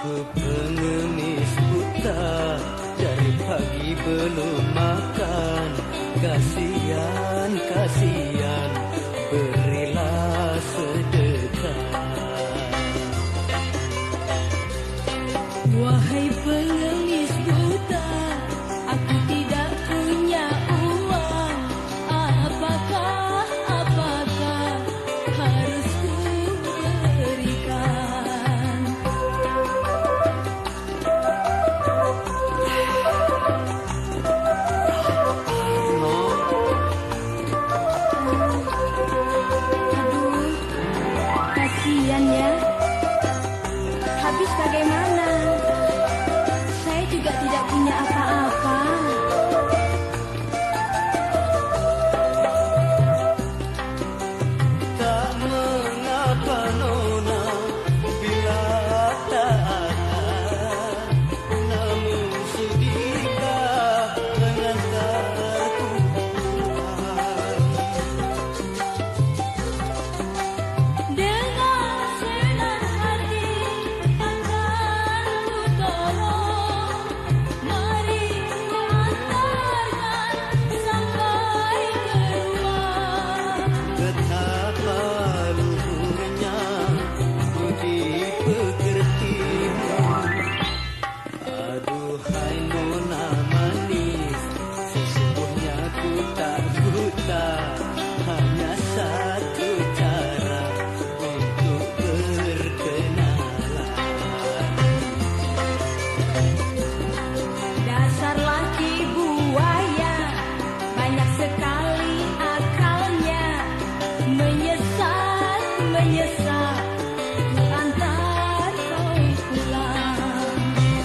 pengemis buta, dari pagi belum makan. Kasihan, kasihan, berilah sedekah. Wahai pengemis buta, aku tidak punya uang. Apakah harus ku berikan? Aduh, kasihan ya. Habis bagaimana? Saya juga tidak punya apa-apa. Tak mengapa nona, bila tak ada, namun sudahkah mengantarku pulang. Dengan senang hati akan ku tolong. Mari ku antarkan sampai ke rumah. Betapa luhurnya budi pekertimu. Aduhai nona manis, sesungguhnya ku tak buta. Hanya satu cara untuk berkenalan. Dasar laki buaya, banyak sekali akalnya. Menyesat, ku antar kau pulang.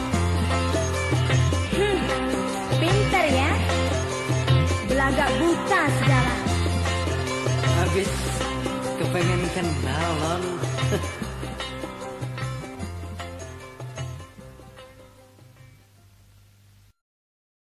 Pinter ya, belagak buta segala. Habis kepengen kenal non.